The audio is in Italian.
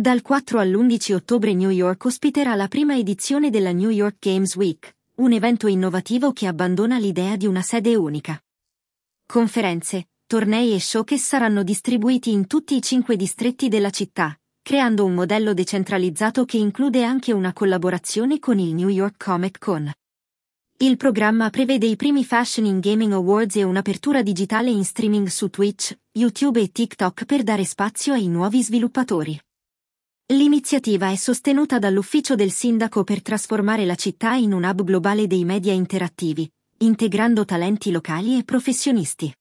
Dal 4 all'11 ottobre New York ospiterà la prima edizione della New York Games Week, un evento innovativo che abbandona l'idea di una sede unica. Conferenze, tornei e showcase saranno distribuiti in tutti i 5 distretti della città, creando un modello decentralizzato che include anche una collaborazione con il New York Comic Con. Il programma prevede i primi Fashion in Gaming Awards e un'apertura digitale in streaming su Twitch, YouTube e TikTok per dare spazio ai nuovi sviluppatori. L'iniziativa è sostenuta dall'ufficio del sindaco per trasformare la città in un hub globale dei media interattivi, integrando talenti locali e professionisti.